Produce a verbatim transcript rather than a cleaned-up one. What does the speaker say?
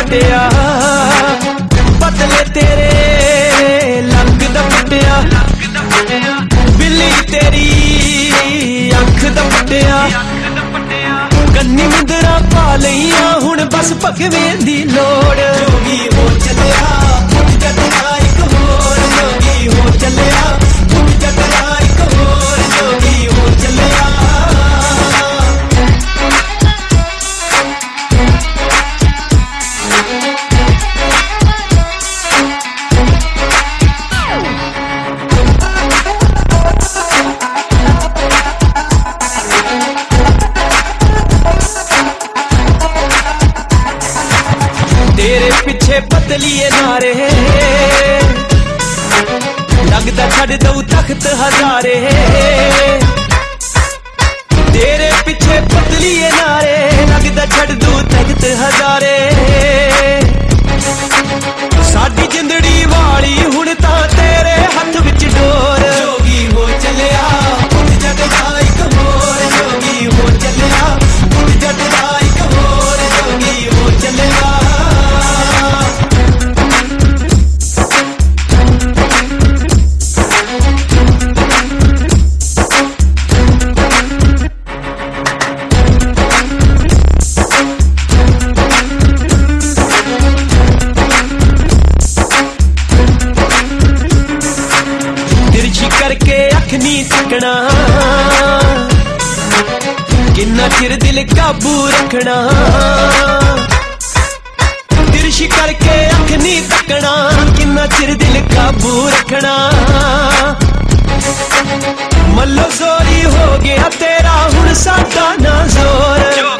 पटिया बदले तेरे लंग दा पटिया बिल्ली तेरी अख दा पटिया कन्नी मुंदरा पा लईया हुण बस भगवें दी लोड़ जोगी हो चलिया जटना एक होर जोगी हो चलिया जटना एक होर जोगी हो चलिया तेरे पिछे पतलिए नारे लगता छड़ दऊ तख्त हजारे तेरे पिछे पतलिए नारे लगता छड़ दऊ तख्त हजारे साडी जिंदड़ी वाली हुण तां तेरे हथ विच डोर जोगी हो चलिया जट दा इक होर जोगी हो चलिया जट दा इक होर जोगी हो चलिया करके अख नी तकना किन्ना चिर दिल काबू रखना तिरछी करके अख नी तकना किन्ना चिर दिल काबू रखना मल्लो जोरी हो गया तेरा हुण साडा ना जोर